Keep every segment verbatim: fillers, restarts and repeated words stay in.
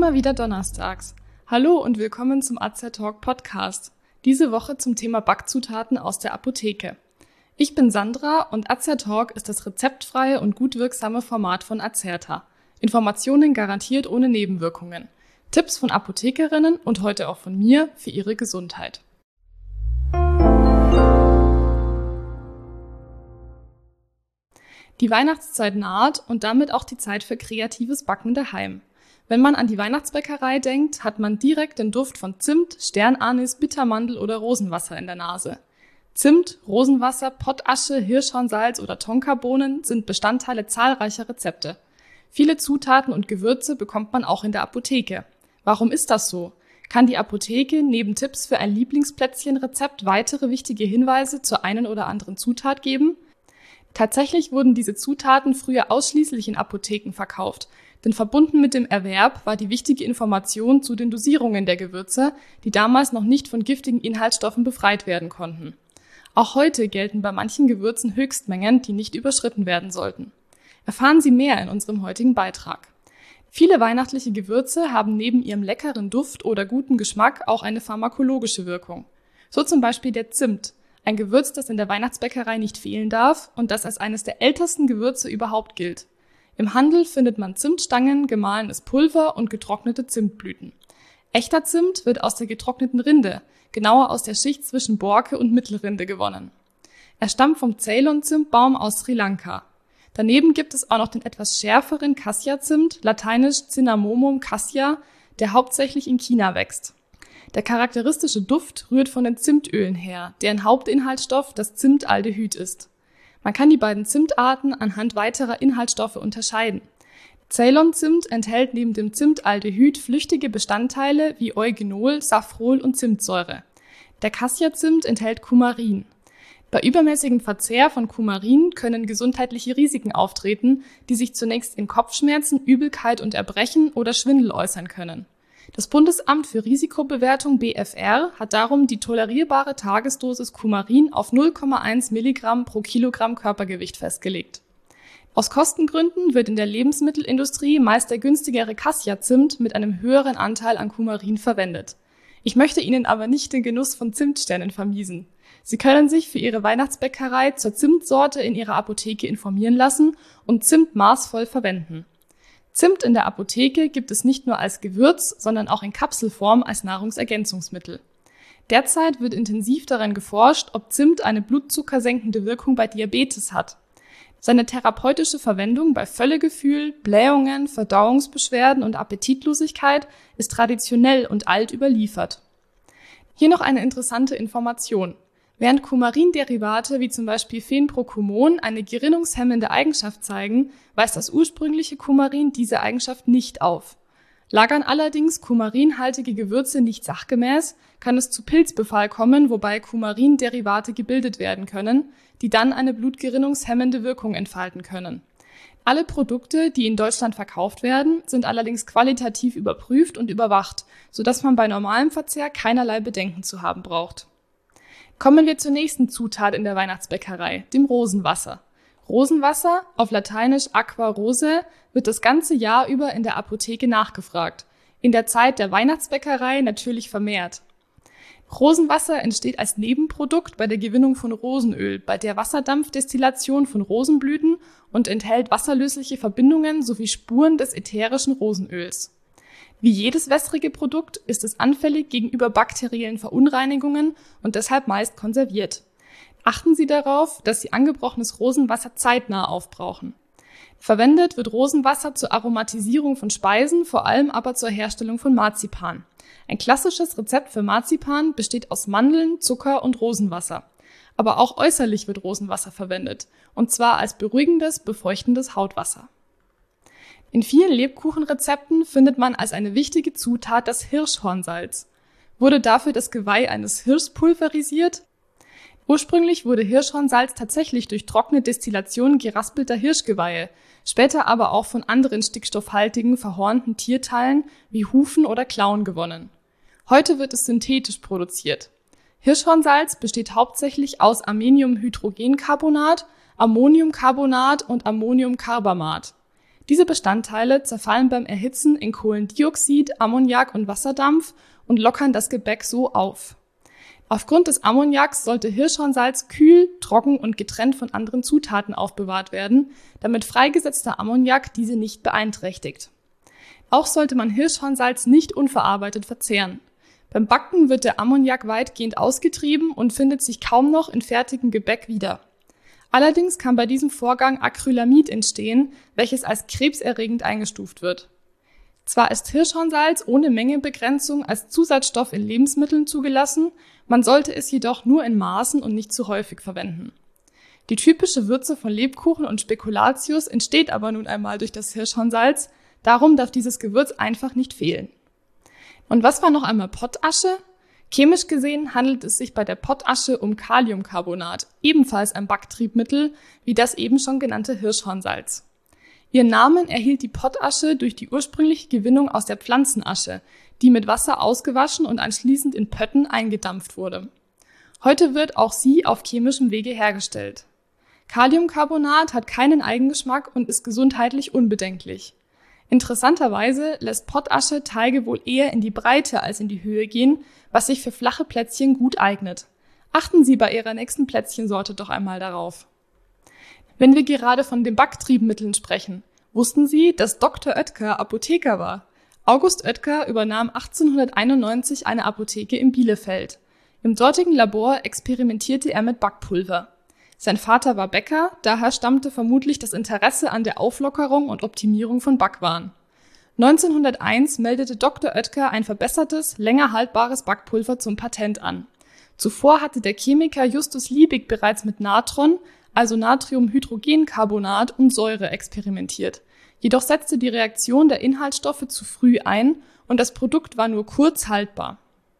Immer wieder donnerstags. Hallo und willkommen zum Azertalk Podcast. Diese Woche zum Thema Backzutaten aus der Apotheke. Ich bin Sandra und Azertalk ist das rezeptfreie und gut wirksame Format von Azerta. Informationen garantiert ohne Nebenwirkungen. Tipps von Apothekerinnen und heute auch von mir für Ihre Gesundheit. Die Weihnachtszeit naht und damit auch die Zeit für kreatives Backen daheim. Wenn man an die Weihnachtsbäckerei denkt, hat man direkt den Duft von Zimt, Sternanis, Bittermandel oder Rosenwasser in der Nase. Zimt, Rosenwasser, Pottasche, Hirschhornsalz oder Tonkabohnen sind Bestandteile zahlreicher Rezepte. Viele Zutaten und Gewürze bekommt man auch in der Apotheke. Warum ist das so? Kann die Apotheke neben Tipps für ein Lieblingsplätzchenrezept weitere wichtige Hinweise zur einen oder anderen Zutat geben? Tatsächlich wurden diese Zutaten früher ausschließlich in Apotheken verkauft, denn verbunden mit dem Erwerb war die wichtige Information zu den Dosierungen der Gewürze, die damals noch nicht von giftigen Inhaltsstoffen befreit werden konnten. Auch heute gelten bei manchen Gewürzen Höchstmengen, die nicht überschritten werden sollten. Erfahren Sie mehr in unserem heutigen Beitrag. Viele weihnachtliche Gewürze haben neben ihrem leckeren Duft oder guten Geschmack auch eine pharmakologische Wirkung. So zum Beispiel der Zimt. Ein Gewürz, das in der Weihnachtsbäckerei nicht fehlen darf und das als eines der ältesten Gewürze überhaupt gilt. Im Handel findet man Zimtstangen, gemahlenes Pulver und getrocknete Zimtblüten. Echter Zimt wird aus der getrockneten Rinde, genauer aus der Schicht zwischen Borke und Mittelrinde gewonnen. Er stammt vom Ceylon-Zimtbaum aus Sri Lanka. Daneben gibt es auch noch den etwas schärferen Cassia-Zimt, lateinisch Cinnamomum cassia, der hauptsächlich in China wächst. Der charakteristische Duft rührt von den Zimtölen her, deren Hauptinhaltsstoff das Zimtaldehyd ist. Man kann die beiden Zimtarten anhand weiterer Inhaltsstoffe unterscheiden. Ceylon-Zimt enthält neben dem Zimtaldehyd flüchtige Bestandteile wie Eugenol, Safrol und Zimtsäure. Der Cassia-Zimt enthält Kumarin. Bei übermäßigem Verzehr von Kumarin können gesundheitliche Risiken auftreten, die sich zunächst in Kopfschmerzen, Übelkeit und Erbrechen oder Schwindel äußern können. Das Bundesamt für Risikobewertung B F R hat darum die tolerierbare Tagesdosis Kumarin auf null Komma eins Milligramm pro Kilogramm Körpergewicht festgelegt. Aus Kostengründen wird in der Lebensmittelindustrie meist der günstigere Cassia-Zimt mit einem höheren Anteil an Kumarin verwendet. Ich möchte Ihnen aber nicht den Genuss von Zimtsternen vermiesen. Sie können sich für Ihre Weihnachtsbäckerei zur Zimtsorte in Ihrer Apotheke informieren lassen und Zimt maßvoll verwenden. Zimt in der Apotheke gibt es nicht nur als Gewürz, sondern auch in Kapselform als Nahrungsergänzungsmittel. Derzeit wird intensiv daran geforscht, ob Zimt eine blutzuckersenkende Wirkung bei Diabetes hat. Seine therapeutische Verwendung bei Völlegefühl, Blähungen, Verdauungsbeschwerden und Appetitlosigkeit ist traditionell und alt überliefert. Hier noch eine interessante Information. Während Kumarinderivate wie zum Beispiel Phenprocumon eine gerinnungshemmende Eigenschaft zeigen, weist das ursprüngliche Kumarin diese Eigenschaft nicht auf. Lagern allerdings kumarinhaltige Gewürze nicht sachgemäß, kann es zu Pilzbefall kommen, wobei Kumarinderivate gebildet werden können, die dann eine blutgerinnungshemmende Wirkung entfalten können. Alle Produkte, die in Deutschland verkauft werden, sind allerdings qualitativ überprüft und überwacht, sodass man bei normalem Verzehr keinerlei Bedenken zu haben braucht. Kommen wir zur nächsten Zutat in der Weihnachtsbäckerei, dem Rosenwasser. Rosenwasser, auf Lateinisch Aqua Rose, wird das ganze Jahr über in der Apotheke nachgefragt. In der Zeit der Weihnachtsbäckerei natürlich vermehrt. Rosenwasser entsteht als Nebenprodukt bei der Gewinnung von Rosenöl, bei der Wasserdampfdestillation von Rosenblüten und enthält wasserlösliche Verbindungen sowie Spuren des ätherischen Rosenöls. Wie jedes wässrige Produkt ist es anfällig gegenüber bakteriellen Verunreinigungen und deshalb meist konserviert. Achten Sie darauf, dass Sie angebrochenes Rosenwasser zeitnah aufbrauchen. Verwendet wird Rosenwasser zur Aromatisierung von Speisen, vor allem aber zur Herstellung von Marzipan. Ein klassisches Rezept für Marzipan besteht aus Mandeln, Zucker und Rosenwasser. Aber auch äußerlich wird Rosenwasser verwendet, und zwar als beruhigendes, befeuchtendes Hautwasser. In vielen Lebkuchenrezepten findet man als eine wichtige Zutat das Hirschhornsalz. Wurde dafür das Geweih eines Hirschs pulverisiert? Ursprünglich wurde Hirschhornsalz tatsächlich durch trockene Destillation geraspelter Hirschgeweihe, später aber auch von anderen stickstoffhaltigen, verhornten Tierteilen wie Hufen oder Klauen gewonnen. Heute wird es synthetisch produziert. Hirschhornsalz besteht hauptsächlich aus Armeniumhydrogencarbonat, Ammoniumcarbonat und Ammoniumcarbamat. Diese Bestandteile zerfallen beim Erhitzen in Kohlendioxid, Ammoniak und Wasserdampf und lockern das Gebäck so auf. Aufgrund des Ammoniaks sollte Hirschhornsalz kühl, trocken und getrennt von anderen Zutaten aufbewahrt werden, damit freigesetzter Ammoniak diese nicht beeinträchtigt. Auch sollte man Hirschhornsalz nicht unverarbeitet verzehren. Beim Backen wird der Ammoniak weitgehend ausgetrieben und findet sich kaum noch in fertigem Gebäck wieder. Allerdings kann bei diesem Vorgang Acrylamid entstehen, welches als krebserregend eingestuft wird. Zwar ist Hirschhornsalz ohne Mengebegrenzung als Zusatzstoff in Lebensmitteln zugelassen, man sollte es jedoch nur in Maßen und nicht zu häufig verwenden. Die typische Würze von Lebkuchen und Spekulatius entsteht aber nun einmal durch das Hirschhornsalz, darum darf dieses Gewürz einfach nicht fehlen. Und was war noch einmal Pottasche? Chemisch gesehen handelt es sich bei der Pottasche um Kaliumcarbonat, ebenfalls ein Backtriebmittel, wie das eben schon genannte Hirschhornsalz. Ihren Namen erhielt die Pottasche durch die ursprüngliche Gewinnung aus der Pflanzenasche, die mit Wasser ausgewaschen und anschließend in Pötten eingedampft wurde. Heute wird auch sie auf chemischem Wege hergestellt. Kaliumcarbonat hat keinen Eigengeschmack und ist gesundheitlich unbedenklich. Interessanterweise lässt Pottasche Teige wohl eher in die Breite als in die Höhe gehen, was sich für flache Plätzchen gut eignet. Achten Sie bei Ihrer nächsten Plätzchensorte doch einmal darauf. Wenn wir gerade von den Backtriebmitteln sprechen, wussten Sie, dass Doktor Oetker Apotheker war? August Oetker übernahm achtzehnhunderteinundneunzig eine Apotheke in Bielefeld. Im dortigen Labor experimentierte er mit Backpulver. Sein Vater war Bäcker, daher stammte vermutlich das Interesse an der Auflockerung und Optimierung von Backwaren. neunzehnhunderteins meldete Doktor Oetker ein verbessertes, länger haltbares Backpulver zum Patent an. Zuvor hatte der Chemiker Justus Liebig bereits mit Natron, also Natriumhydrogencarbonat und Säure experimentiert. Jedoch setzte die Reaktion der Inhaltsstoffe zu früh ein und das Produkt war nur kurz haltbar.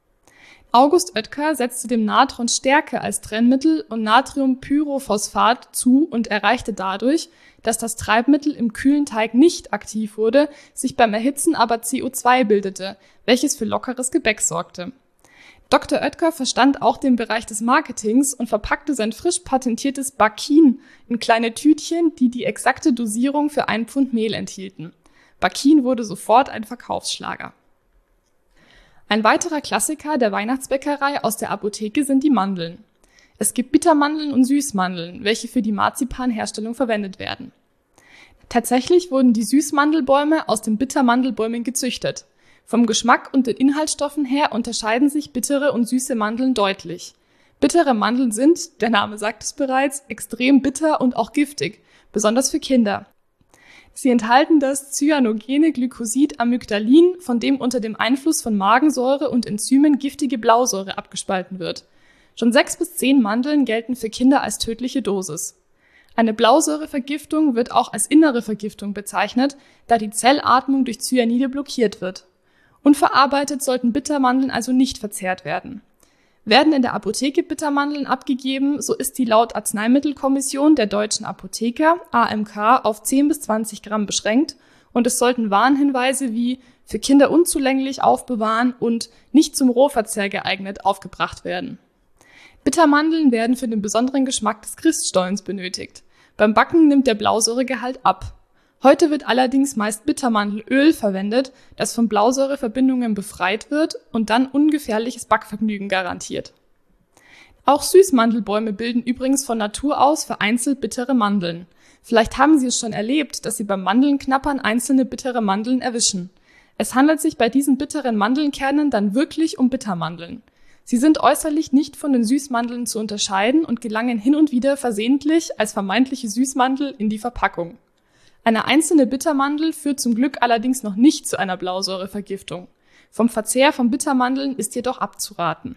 August Oetker setzte dem Natron Stärke als Trennmittel und Natriumpyrophosphat zu und erreichte dadurch, dass das Treibmittel im kühlen Teig nicht aktiv wurde, sich beim Erhitzen aber C O zwei bildete, welches für lockeres Gebäck sorgte. Doktor Oetker verstand auch den Bereich des Marketings und verpackte sein frisch patentiertes Bakin in kleine Tütchen, die die exakte Dosierung für ein Pfund Mehl enthielten. Bakin wurde sofort ein Verkaufsschlager. Ein weiterer Klassiker der Weihnachtsbäckerei aus der Apotheke sind die Mandeln. Es gibt Bittermandeln und Süßmandeln, welche für die Marzipanherstellung verwendet werden. Tatsächlich wurden die Süßmandelbäume aus den Bittermandelbäumen gezüchtet. Vom Geschmack und den Inhaltsstoffen her unterscheiden sich bittere und süße Mandeln deutlich. Bittere Mandeln sind, der Name sagt es bereits, extrem bitter und auch giftig, besonders für Kinder. Sie enthalten das cyanogene Glycosid Amygdalin, von dem unter dem Einfluss von Magensäure und Enzymen giftige Blausäure abgespalten wird. Schon sechs bis zehn Mandeln gelten für Kinder als tödliche Dosis. Eine Blausäurevergiftung wird auch als innere Vergiftung bezeichnet, da die Zellatmung durch Cyanide blockiert wird. Unverarbeitet sollten Bittermandeln also nicht verzehrt werden. Werden in der Apotheke Bittermandeln abgegeben, so ist die laut Arzneimittelkommission der deutschen Apotheker A M K auf zehn bis zwanzig Gramm beschränkt und es sollten Warnhinweise wie für Kinder unzulänglich aufbewahren und nicht zum Rohverzehr geeignet aufgebracht werden. Bittermandeln werden für den besonderen Geschmack des Christstollen benötigt. Beim Backen nimmt der Blausäuregehalt ab. Heute wird allerdings meist Bittermandelöl verwendet, das von Blausäureverbindungen befreit wird und dann ungefährliches Backvergnügen garantiert. Auch Süßmandelbäume bilden übrigens von Natur aus vereinzelt bittere Mandeln. Vielleicht haben Sie es schon erlebt, dass Sie beim Mandelnknappern einzelne bittere Mandeln erwischen. Es handelt sich bei diesen bitteren Mandelnkernen dann wirklich um Bittermandeln. Sie sind äußerlich nicht von den Süßmandeln zu unterscheiden und gelangen hin und wieder versehentlich als vermeintliche Süßmandel in die Verpackung. Eine einzelne Bittermandel führt zum Glück allerdings noch nicht zu einer Blausäurevergiftung. Vom Verzehr von Bittermandeln ist jedoch abzuraten.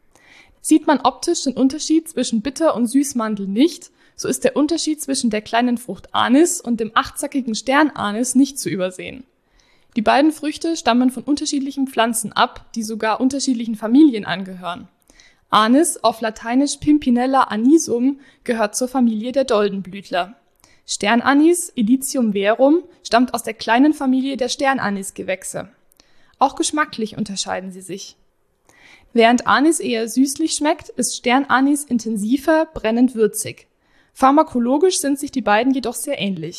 Sieht man optisch den Unterschied zwischen Bitter- und Süßmandel nicht, so ist der Unterschied zwischen der kleinen Frucht Anis und dem achtzackigen Sternanis nicht zu übersehen. Die beiden Früchte stammen von unterschiedlichen Pflanzen ab, die sogar unterschiedlichen Familien angehören. Anis, auf Lateinisch Pimpinella anisum, gehört zur Familie der Doldenblütler. Sternanis, Illicium verum, stammt aus der kleinen Familie der Sternanisgewächse. Auch geschmacklich unterscheiden sie sich. Während Anis eher süßlich schmeckt, ist Sternanis intensiver, brennend würzig. Pharmakologisch sind sich die beiden jedoch sehr ähnlich.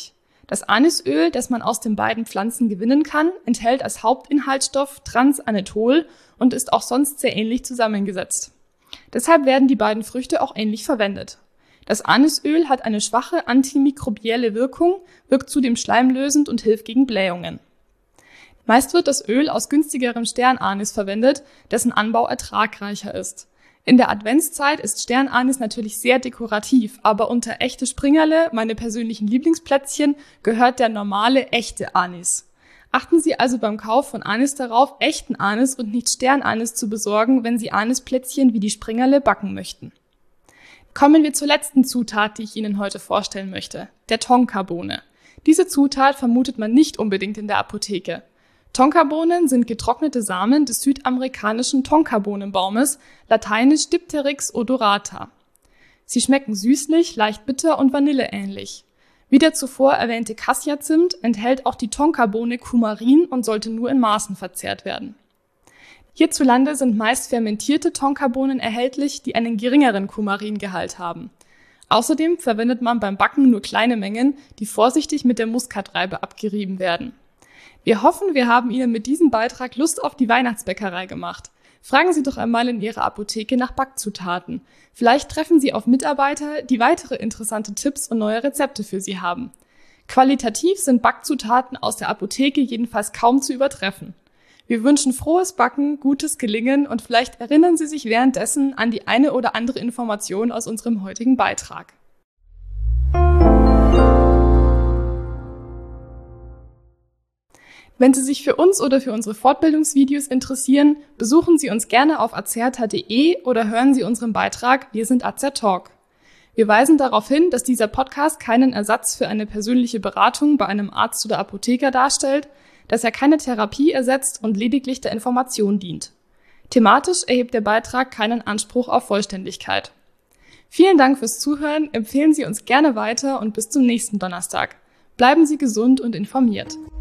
Das Anisöl, das man aus den beiden Pflanzen gewinnen kann, enthält als Hauptinhaltsstoff Transanethol und ist auch sonst sehr ähnlich zusammengesetzt. Deshalb werden die beiden Früchte auch ähnlich verwendet. Das Anisöl hat eine schwache antimikrobielle Wirkung, wirkt zudem schleimlösend und hilft gegen Blähungen. Meist wird das Öl aus günstigerem Sternanis verwendet, dessen Anbau ertragreicher ist. In der Adventszeit ist Sternanis natürlich sehr dekorativ, aber unter echte Springerle, meine persönlichen Lieblingsplätzchen, gehört der normale, echte Anis. Achten Sie also beim Kauf von Anis darauf, echten Anis und nicht Sternanis zu besorgen, wenn Sie Anisplätzchen wie die Springerle backen möchten. Kommen wir zur letzten Zutat, die ich Ihnen heute vorstellen möchte, der Tonkabohne. Diese Zutat vermutet man nicht unbedingt in der Apotheke. Tonkabohnen sind getrocknete Samen des südamerikanischen Tonkabohnenbaumes, lateinisch Dipteryx odorata. Sie schmecken süßlich, leicht bitter und vanilleähnlich. Wie der zuvor erwähnte Cassia-Zimt enthält auch die Tonkabohne Kumarin und sollte nur in Maßen verzehrt werden. Hierzulande sind meist fermentierte Tonkabohnen erhältlich, die einen geringeren Kumaringehalt haben. Außerdem verwendet man beim Backen nur kleine Mengen, die vorsichtig mit der Muskatreibe abgerieben werden. Wir hoffen, wir haben Ihnen mit diesem Beitrag Lust auf die Weihnachtsbäckerei gemacht. Fragen Sie doch einmal in Ihrer Apotheke nach Backzutaten. Vielleicht treffen Sie auf Mitarbeiter, die weitere interessante Tipps und neue Rezepte für Sie haben. Qualitativ sind Backzutaten aus der Apotheke jedenfalls kaum zu übertreffen. Wir wünschen frohes Backen, gutes Gelingen und vielleicht erinnern Sie sich währenddessen an die eine oder andere Information aus unserem heutigen Beitrag. Wenn Sie sich für uns oder für unsere Fortbildungsvideos interessieren, besuchen Sie uns gerne auf azerta punkt de oder hören Sie unseren Beitrag Wir sind Azertalk. Wir weisen darauf hin, dass dieser Podcast keinen Ersatz für eine persönliche Beratung bei einem Arzt oder Apotheker darstellt, dass er keine Therapie ersetzt und lediglich der Information dient. Thematisch erhebt der Beitrag keinen Anspruch auf Vollständigkeit. Vielen Dank fürs Zuhören, empfehlen Sie uns gerne weiter und bis zum nächsten Donnerstag. Bleiben Sie gesund und informiert.